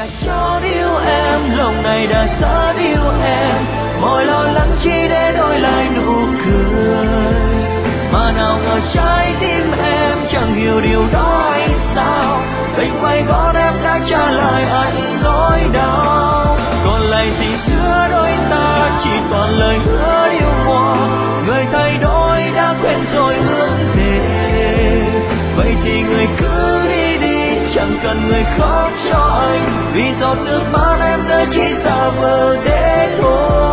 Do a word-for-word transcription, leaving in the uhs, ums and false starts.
đã chót yêu em, lòng này đã xót yêu em, mọi lo lắng chỉ để đổi lại nụ cười. Mà nào ngờ trái tim em chẳng hiểu điều đó hay sao, bên quay gót em đã trả lại anh nỗi đau. Còn lại gì giữa đôi ta, chỉ toàn lời hứa điêu ngoa, người thay đổi đã quên rồi hướng về. Vậy thì người cứ đi đi, chẳng cần người khóc cho anh, vì giọt nước mắt em giờ chỉ giả vờ thế thôi.